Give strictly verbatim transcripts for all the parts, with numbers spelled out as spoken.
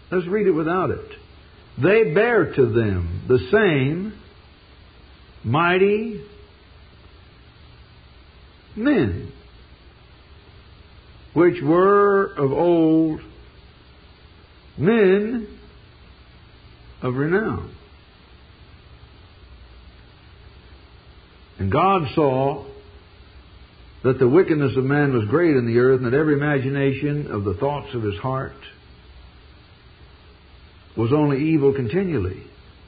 Let's read it without it. They bear to them the same mighty men, which were of old men of renown. And God saw that the wickedness of man was great in the earth, and that every imagination of the thoughts of his heart was only evil continually.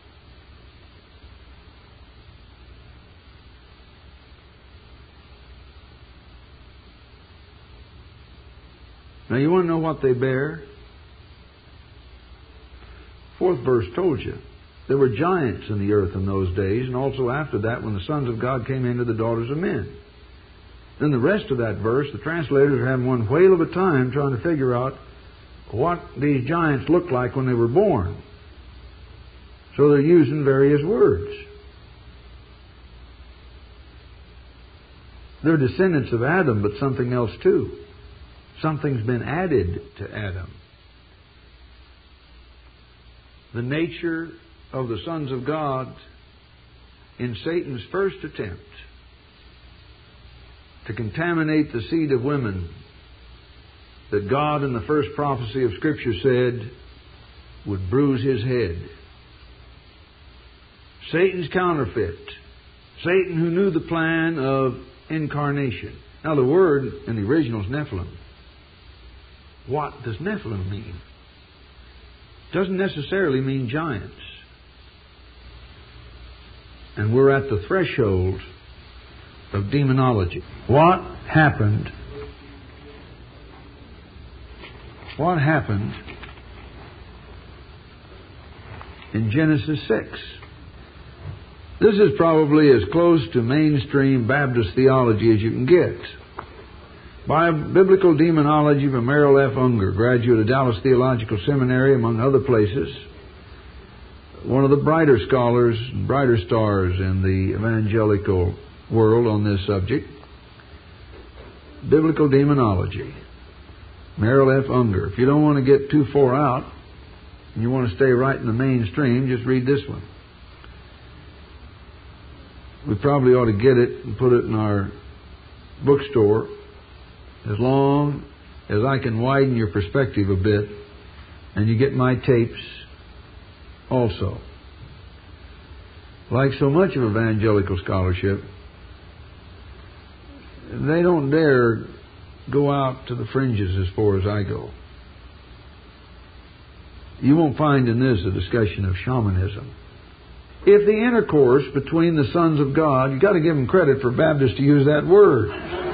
Now you want to know what they bear? Fourth verse told you. There were giants in the earth in those days, and also after that when the sons of God came into the daughters of men. Then the rest of that verse, the translators are having one whale of a time trying to figure out what these giants looked like when they were born. So they're using various words. They're descendants of Adam, but something else too. Something's been added to Adam. The nature of the sons of God in Satan's first attempt to contaminate the seed of women that God in the first prophecy of Scripture said would bruise his head. Satan's counterfeit. Satan who knew the plan of incarnation. Now the word in the original is Nephilim. What does Nephilim mean? Doesn't necessarily mean giants. And we're at the threshold of demonology. What happened? What happened in Genesis six? This is probably as close to mainstream Baptist theology as you can get. By Biblical Demonology by Merrill F. Unger, graduate of Dallas Theological Seminary, among other places. One of the brighter scholars, brighter stars in the evangelical world on this subject. Biblical Demonology. Merrill F. Unger. If you don't want to get too far out, and you want to stay right in the mainstream, just read this one. We probably ought to get it and put it in our bookstore as long as I can widen your perspective a bit and you get my tapes also. Like so much of evangelical scholarship, they don't dare go out to the fringes as far as I go. You won't find in this a discussion of shamanism. If the intercourse between the sons of God, you've got to give them credit for Baptists to use that word.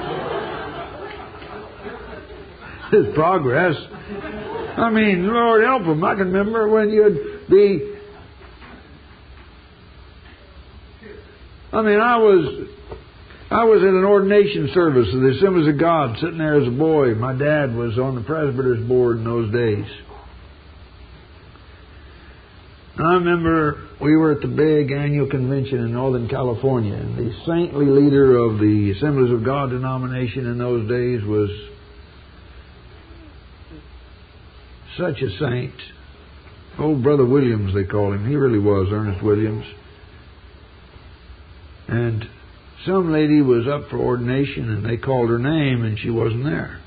It's progress. I mean, Lord help them. I can remember when you'd be... I mean, I was... I was at an ordination service of the Assemblies of God, sitting there as a boy. My dad was on the presbyter's board in those days. And I remember we were at the big annual convention in Northern California, and the saintly leader of the Assemblies of God denomination in those days was such a saint. Old Brother Williams, they called him. He really was, Ernest Williams. And some lady was up for ordination, and they called her name, and she wasn't there.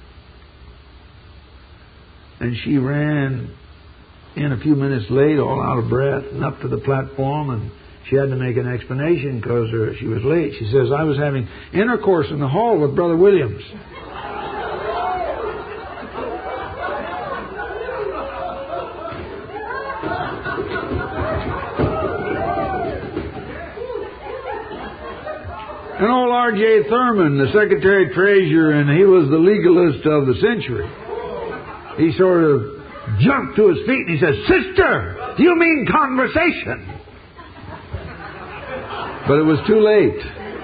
And she ran in a few minutes late, all out of breath, and up to the platform, and she had to make an explanation because she was late. She says, I was having intercourse in the hall with Brother Williams. And old R J Thurman, the Secretary Treasurer, and he was the legalist of the century. He sort of jumped to his feet and he says, Sister, you mean conversation? But it was too late.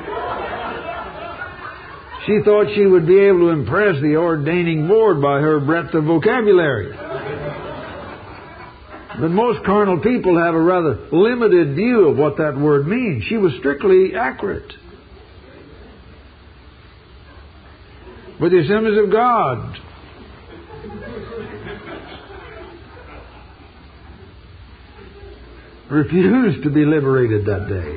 She thought she would be able to impress the ordaining board by her breadth of vocabulary. But most carnal people have a rather limited view of what that word means. She was strictly accurate. With the Assemblies of God. refused to be liberated that day.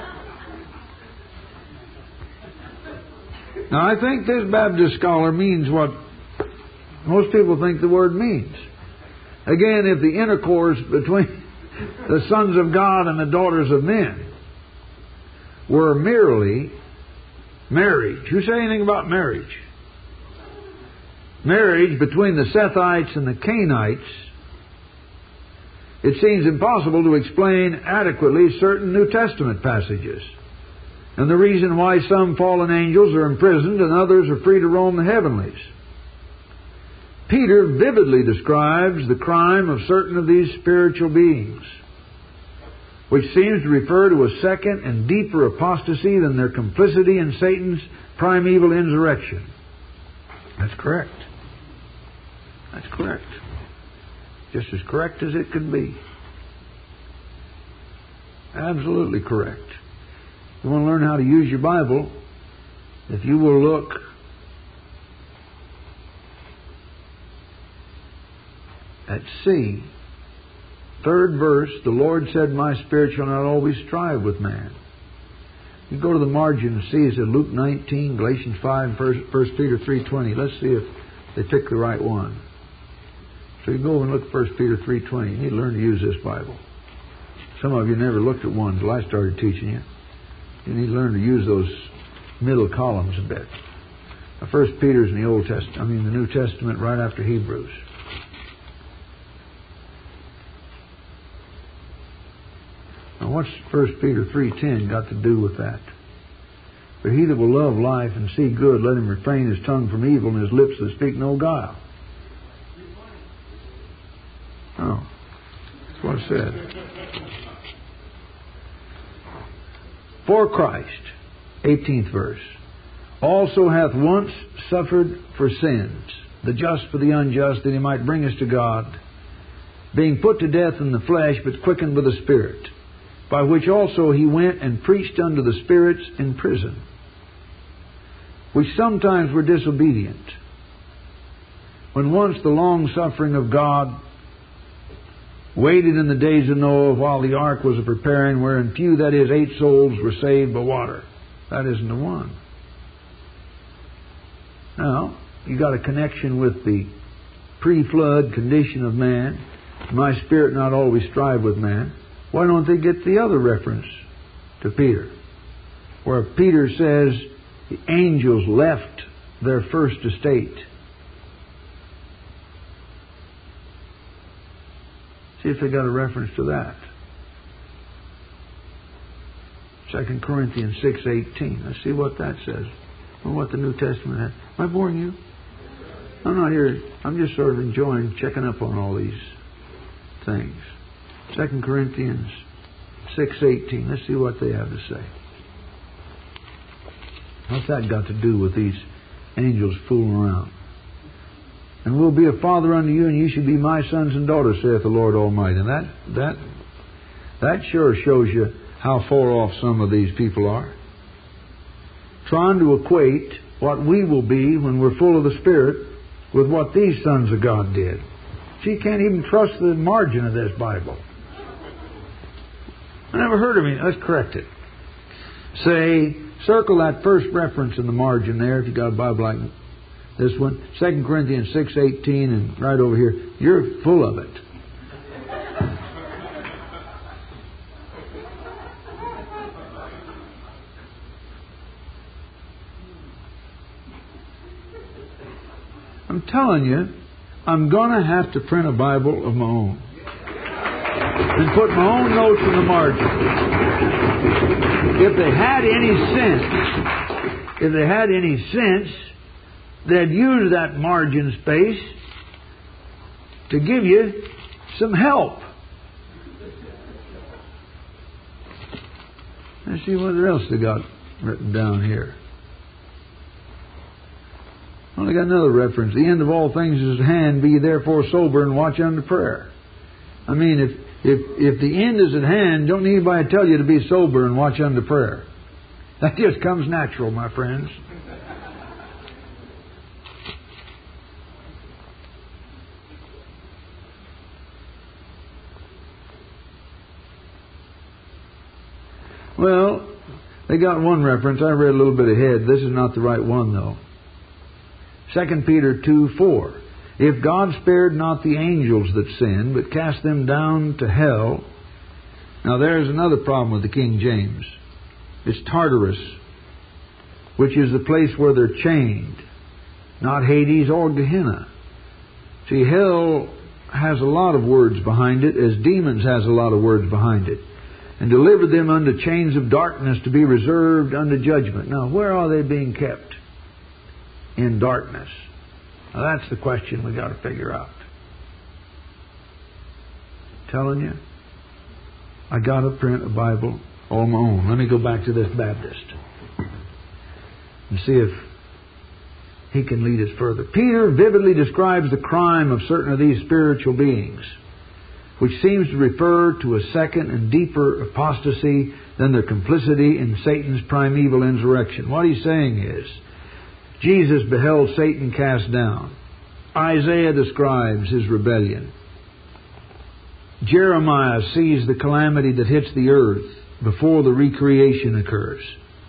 Now, I think this Baptist scholar means what most people think the word means. Again, if the intercourse between the sons of God and the daughters of men were merely marriage. Who say anything about marriage? Marriage between the Sethites and the Cainites, it seems impossible to explain adequately certain New Testament passages, and the reason why some fallen angels are imprisoned and others are free to roam the heavenlies. Peter vividly describes the crime of certain of these spiritual beings, which seems to refer to a second and deeper apostasy than their complicity in Satan's primeval insurrection. That's correct. That's correct. Just as correct as it could be. Absolutely correct. You want to learn how to use your Bible, if you will look at C, third verse, the Lord said, my spirit shall not always strive with man. You go to the margin and see, is it Luke nineteen, Galatians five, and First Peter three twenty. Let's see if they pick the right one. So you go and look at First Peter three twenty. You need to learn to use this Bible. Some of you never looked at one until I started teaching you. You need to learn to use those middle columns a bit. Now, First Peter's in the Old Testament, I mean the New Testament, right after Hebrews. Now, what's First Peter three ten got to do with that? But he that will love life and see good, let him refrain his tongue from evil and his lips that speak no guile. Oh, that's what it said. For Christ, eighteenth verse, also hath once suffered for sins, the just for the unjust, that he might bring us to God, being put to death in the flesh, but quickened by the Spirit, by which also he went and preached unto the spirits in prison, which sometimes were disobedient, when once the long suffering of God waited in the days of Noah while the ark was a preparing, wherein few, that is, eight souls, were saved by water. That isn't the one. Now, you got a connection with the pre-flood condition of man. My spirit not always strive with man. Why don't they get the other reference to Peter, where Peter says the angels left their first estate? See if they got a reference to that. Second Corinthians six eighteen. Let's see what that says. Or what the New Testament has. Am I boring you? I'm not here. I'm just sort of enjoying checking up on all these things. Second Corinthians six eighteen. Let's see what they have to say. What's that got to do with these angels fooling around? And will be a father unto you, and you shall be my sons and daughters, saith the Lord Almighty. And that that that sure shows you how far off some of these people are. Trying to equate what we will be when we're full of the Spirit with what these sons of God did. So you can't even trust the margin of this Bible. I never heard of it. Let's correct it. Say, circle that first reference in the margin there if you got a Bible like this one, Second Corinthians six eighteen, and right over here. You're full of it. I'm telling you, I'm going to have to print a Bible of my own and put my own notes in the margin. If they had any sense, if they had any sense, they'd use that margin space to give you some help. Let's see what else they got written down here. Well, they got another reference. The end of all things is at hand. Be ye therefore sober and watch unto prayer. I mean, if if if the end is at hand, don't anybody tell you to be sober and watch unto prayer. That just comes natural, my friends. Well, they got one reference. I read a little bit ahead. This is not the right one, though. Second Peter two four. If God spared not the angels that sinned, but cast them down to hell. Now there's another problem with the King James. It's Tartarus, which is the place where they're chained, not Hades or Gehenna. See, hell has a lot of words behind it, as demons has a lot of words behind it. And delivered them unto chains of darkness to be reserved unto judgment. Now, where are they being kept? In darkness. Now, that's the question we got to figure out. Telling you, I got to print a Bible on my own. Let me go back to this Baptist and see if he can lead us further. Peter vividly describes the crime of certain of these spiritual beings, which seems to refer to a second and deeper apostasy than their complicity in Satan's primeval insurrection. What he's saying is, Jesus beheld Satan cast down. Isaiah describes his rebellion. Jeremiah sees the calamity that hits the earth before the recreation occurs.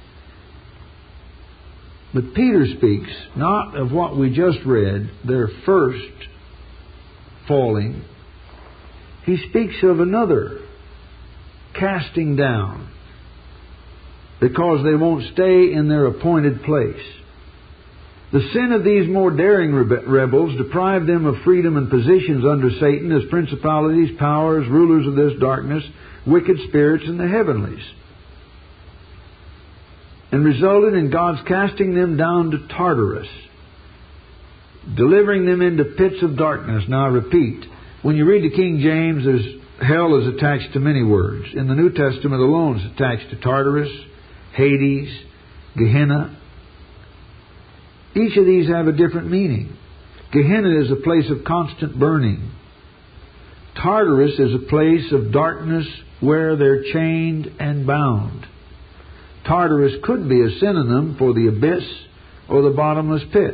But Peter speaks not of what we just read, their first falling. He speaks of another casting down because they won't stay in their appointed place. The sin of these more daring rebels deprived them of freedom and positions under Satan as principalities, powers, rulers of this darkness, wicked spirits in the heavenlies, and resulted in God's casting them down to Tartarus, delivering them into pits of darkness. Now I repeat, when you read the King James, there's, hell is attached to many words. In the New Testament alone, it's attached to Tartarus, Hades, Gehenna. Each of these have a different meaning. Gehenna is a place of constant burning. Tartarus is a place of darkness where they're chained and bound. Tartarus could be a synonym for the abyss or the bottomless pit.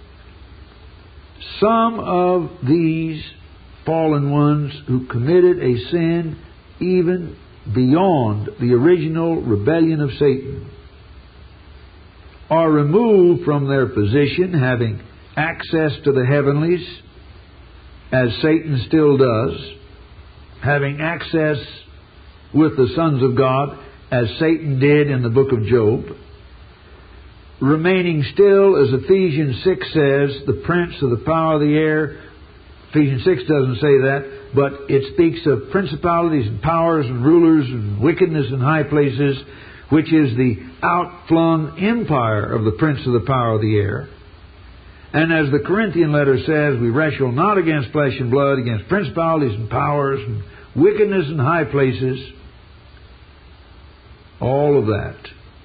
Some of these fallen ones who committed a sin even beyond the original rebellion of Satan are removed from their position, having access to the heavenlies, as Satan still does, having access with the sons of God, as Satan did in the book of Job, remaining still, as Ephesians six says, the prince of the power of the air. Ephesians six doesn't say that, but it speaks of principalities and powers and rulers and wickedness in high places, which is the outflung empire of the prince of the power of the air. And as the Corinthian letter says, we wrestle not against flesh and blood, against principalities and powers and wickedness in high places. All of that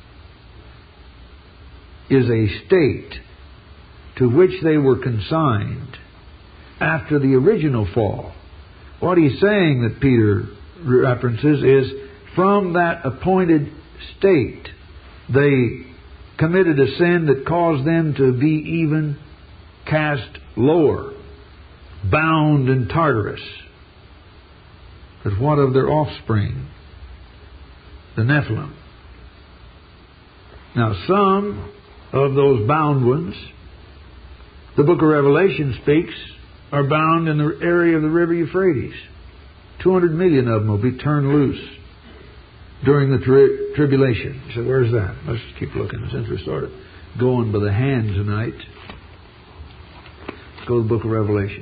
is a state to which they were consigned after the original fall. What he's saying that Peter references is from that appointed state, they committed a sin that caused them to be even cast lower, bound in Tartarus. But what of their offspring? The Nephilim. Now, some of those bound ones, the book of Revelation speaks, are bound in the area of the river Euphrates. two hundred million of them will be turned loose during the tri- tribulation. You say, where's that? Let's keep looking since we're sort of going by the hand tonight. Let's go to the book of Revelations.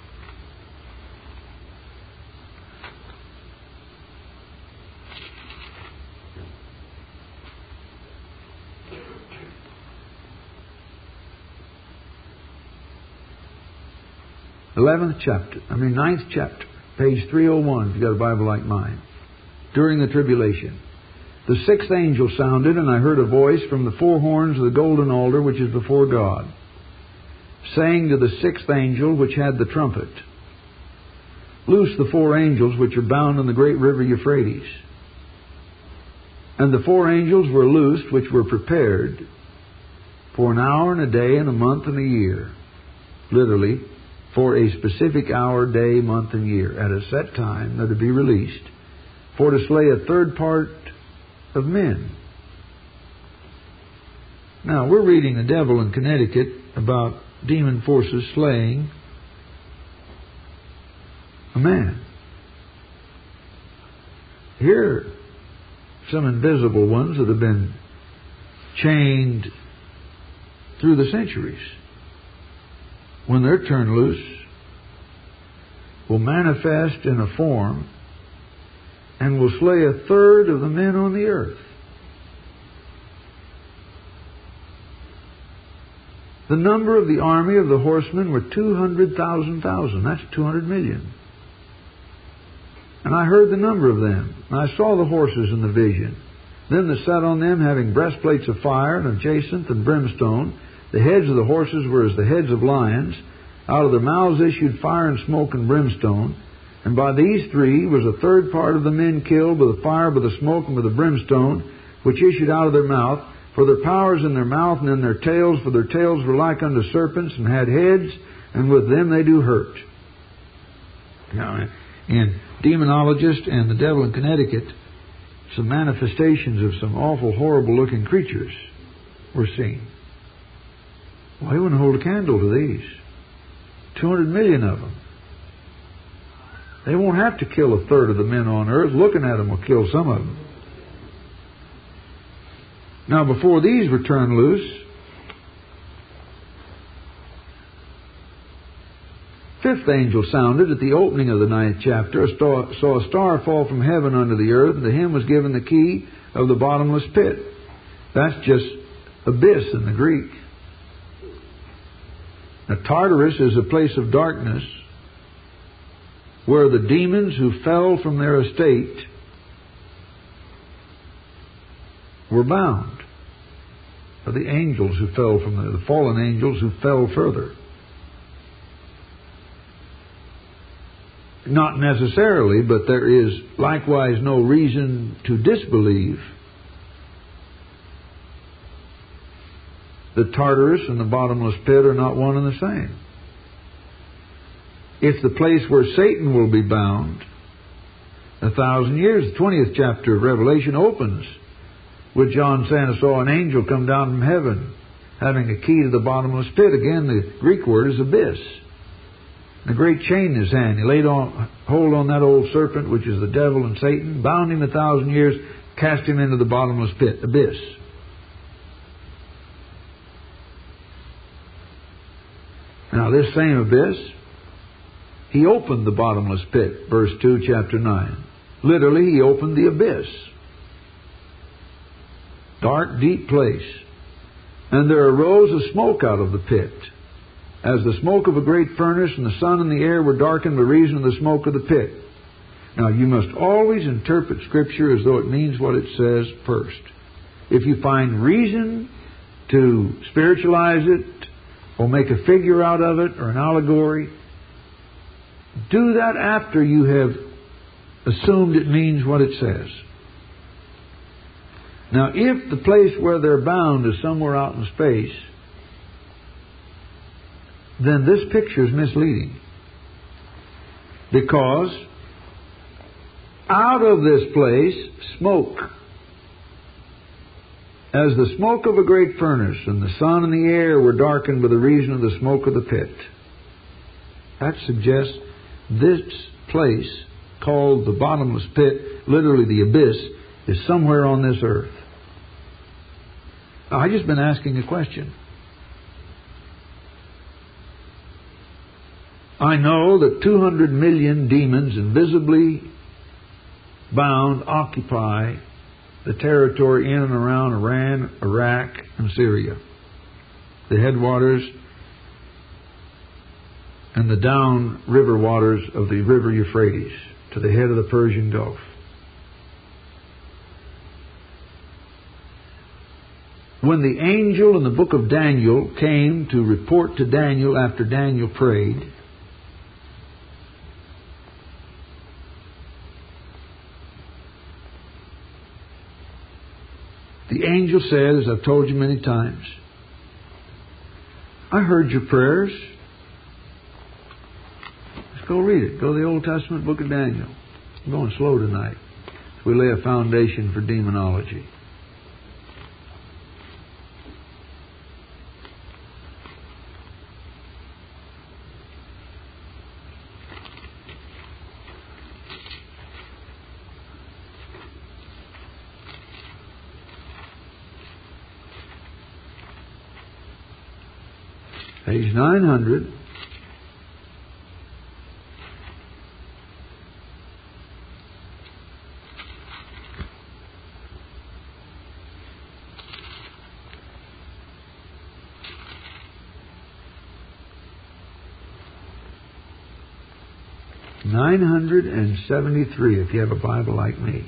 Eleventh chapter, I mean ninth chapter, page three oh one, if you've got a Bible like mine. During the tribulation, the sixth angel sounded, and I heard a voice from the four horns of the golden altar which is before God, saying to the sixth angel which had the trumpet, loose the four angels which are bound in the great river Euphrates. And the four angels were loosed which were prepared for an hour and a day and a month and a year. Literally, for a specific hour, day, month, and year, at a set time, they're to be released, for to slay a third part of men. Now, we're reading The Devil in Connecticut about demon forces slaying a man. Here are some invisible ones that have been chained through the centuries. When they're turned loose, will manifest in a form and will slay a third of the men on the earth. The number of the army of the horsemen were two hundred thousand thousand. That's two hundred million. And I heard the number of them. And I saw the horses in the vision. Them that sat on them having breastplates of fire and of jacinth and brimstone. The heads of the horses were as the heads of lions. Out of their mouths issued fire and smoke and brimstone. And by these three was a third part of the men killed by the fire, by the smoke, and by the brimstone, which issued out of their mouth. For their powers in their mouth and in their tails, for their tails were like unto serpents, and had heads, and with them they do hurt. Now, in Demonologist and The Devil in Connecticut, some manifestations of some awful, horrible-looking creatures were seen. Well, he wouldn't hold a candle to these. two hundred million of them. They won't have to kill a third of the men on earth. Looking at them will kill some of them. Now, before these were turned loose, fifth angel sounded at the opening of the ninth chapter, a star, saw a star fall from heaven unto the earth, and to him was given the key of the bottomless pit. That's just abyss in the Greek. Now, Tartarus is a place of darkness where the demons who fell from their estate were bound. Or the angels who fell from the, the fallen angels who fell further. Not necessarily, but there is likewise no reason to disbelieve that Tartarus and the bottomless pit are not one and the same. It's the place where Satan will be bound a thousand years. The twentieth chapter of Revelation opens with John saying, I saw an angel come down from heaven, having a key to the bottomless pit. Again, the Greek word is abyss. And a great chain in his hand. He laid on, hold on that old serpent, which is the devil and Satan, bound him a thousand years, cast him into the bottomless pit, abyss. Now, this same abyss, he opened the bottomless pit, verse two, chapter nine. Literally, he opened the abyss. Dark, deep place. And there arose a smoke out of the pit, as the smoke of a great furnace, and the sun and the air were darkened by reason of the smoke of the pit. Now, you must always interpret Scripture as though it means what it says first. If you find reason to spiritualize it, or make a figure out of it, or an allegory, do that after you have assumed it means what it says. Now, if the place where they're bound is somewhere out in space, then this picture is misleading. Because out of this place, smoke, as the smoke of a great furnace, and the sun and the air were darkened by the reason of the smoke of the pit. That suggests this place, called the bottomless pit, literally the abyss, is somewhere on this earth. Now, I've just been asking a question. I know that two hundred million demons, invisibly bound, occupy the territory in and around Iran, Iraq, and Syria. The headwaters and the down river waters of the river Euphrates to the head of the Persian Gulf. When the angel in the book of Daniel came to report to Daniel after Daniel prayed, the angel said, as I've told you many times, I heard your prayers. Let's go read it. Go to the Old Testament book of Daniel. I'm going slow tonight. we lay a foundation for demonology. Page nine hundred. nine hundred seventy-three, if you have a Bible like me.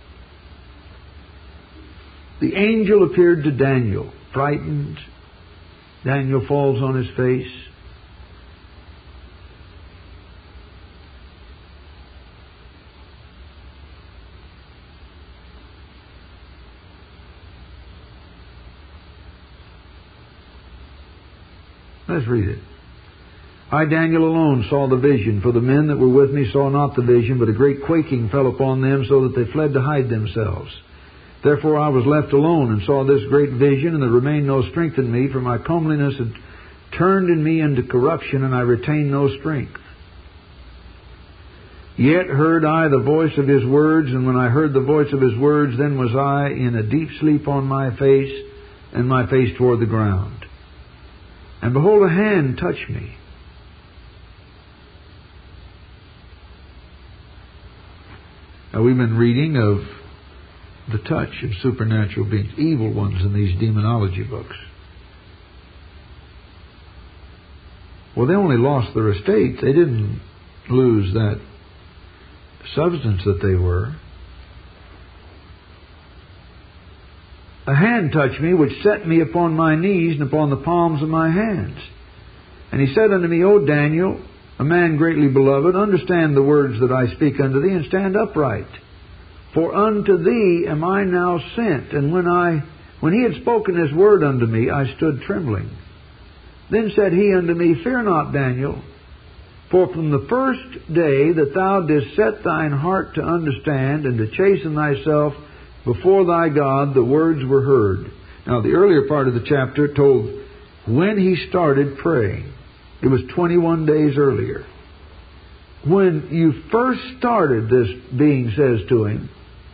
The angel appeared to Daniel, frightened. Daniel falls on his face. Let's read it. I, Daniel, alone saw the vision, for the men that were with me saw not the vision, but a great quaking fell upon them, so that they fled to hide themselves. Therefore I was left alone, and saw this great vision, and there remained no strength in me, for my comeliness had turned in me into corruption, and I retained no strength. Yet heard I the voice of his words, and when I heard the voice of his words, then was I in a deep sleep on my face, and my face toward the ground. And behold, a hand touched me. Now, we've been reading of the touch of supernatural beings, evil ones, in these demonology books. Well, they only lost their estate. They didn't lose that substance that they were. A hand touched me, which set me upon my knees and upon the palms of my hands. And he said unto me, O Daniel, a man greatly beloved, understand the words that I speak unto thee, and stand upright. For unto thee am I now sent. And when I, when he had spoken this word unto me, I stood trembling. Then said he unto me, Fear not, Daniel, for from the first day that thou didst set thine heart to understand and to chasten thyself before thy God, the words were heard. Now, the earlier part of the chapter told when he started praying. It was twenty-one days earlier. When you first started, this being says to him,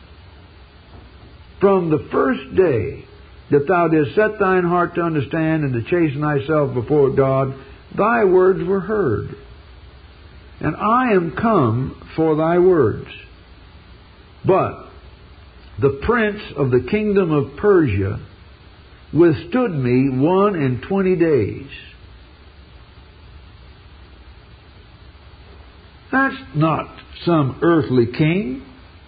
from the first day that thou didst set thine heart to understand and to chasten thyself before God, thy words were heard. And I am come for thy words. But the prince of the kingdom of Persia withstood me one and twenty days. That's not some earthly king.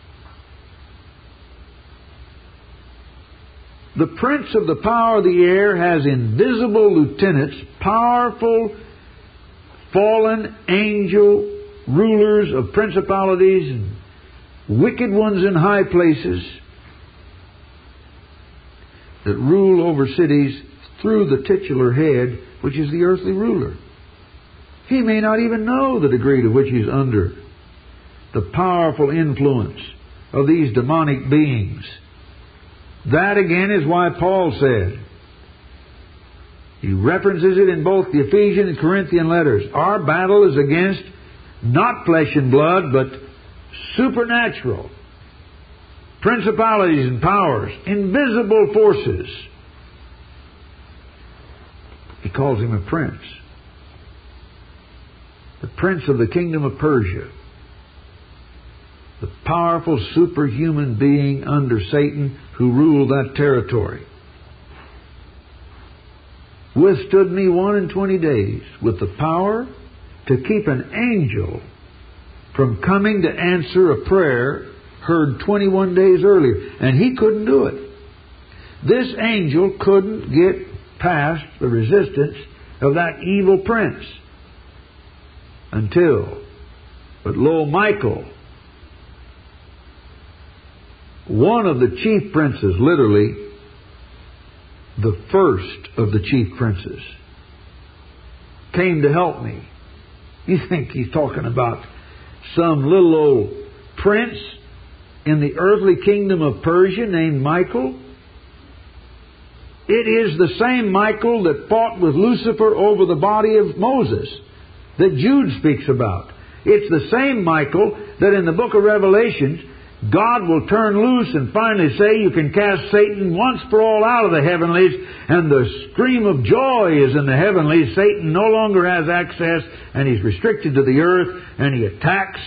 The prince of the power of the air has invisible lieutenants, powerful fallen angel rulers of principalities and wicked ones in high places that rule over cities through the titular head, which is the earthly ruler. He may not even know the degree to which he's under the powerful influence of these demonic beings. That again is why Paul said, he references it in both the Ephesian and Corinthian letters, our battle is against not flesh and blood, but supernatural principalities and powers, invisible forces. He calls him a prince. The prince of the kingdom of Persia. The powerful superhuman being under Satan who ruled that territory. Withstood me one and twenty days with the power to keep an angel from coming to answer a prayer heard twenty-one days earlier. And he couldn't do it. This angel couldn't get past the resistance of that evil prince. Until, but lo, Michael, one of the chief princes, literally the first of the chief princes, came to help me. You think he's talking about some little old prince in the earthly kingdom of Persia named Michael? It is the same Michael that fought with Lucifer over the body of Moses that Jude speaks about. It's the same Michael that in the book of Revelation God will turn loose and finally say you can cast Satan once for all out of the heavenlies, and the scream of joy is in the heavenlies. Satan no longer has access, and he's restricted to the earth, and he attacks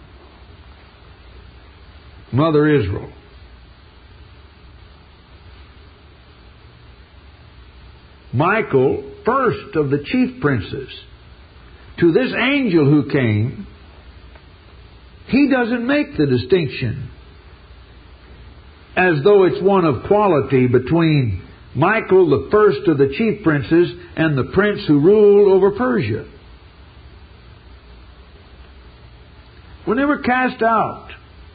Mother Israel. Michael, first of the chief princes, to this angel who came, he doesn't make the distinction as though it's one of quality between Michael, the first of the chief princes, and the prince who ruled over Persia. When they were cast out,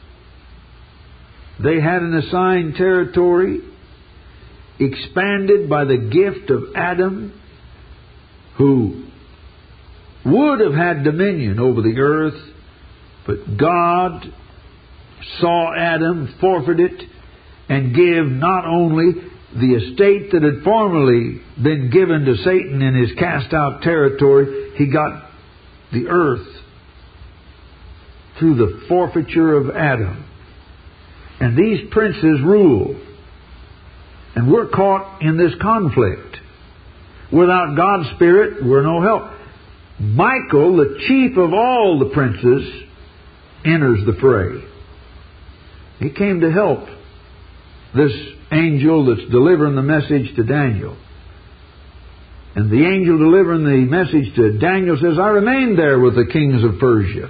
they had an assigned territory expanded by the gift of Adam, who would have had dominion over the earth, but God saw Adam forfeit it and give not only the estate that had formerly been given to Satan in his cast-out territory, he got the earth through the forfeiture of Adam. And these princes rule. And we're caught in this conflict. Without God's Spirit, we're no help. Michael, the chief of all the princes, enters the fray. He came to help this angel that's delivering the message to Daniel. And the angel delivering the message to Daniel says, I remained there with the kings of Persia.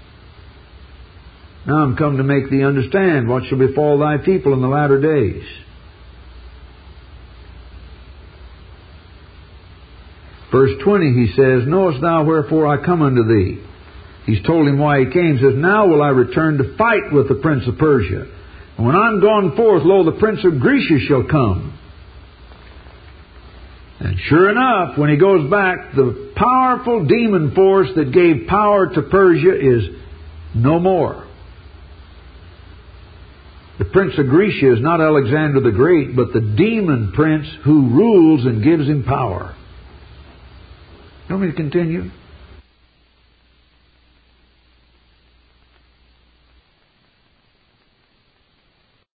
Now I'm come to make thee understand what shall befall thy people in the latter days. Verse twenty, he says, Knowest thou wherefore I come unto thee? He's told him why he came. He says, Now will I return to fight with the prince of Persia. And when I'm gone forth, lo, the prince of Grecia shall come. And sure enough, when he goes back, the powerful demon force that gave power to Persia is no more. The prince of Grecia is not Alexander the Great, but the demon prince who rules and gives him power. You want me to continue?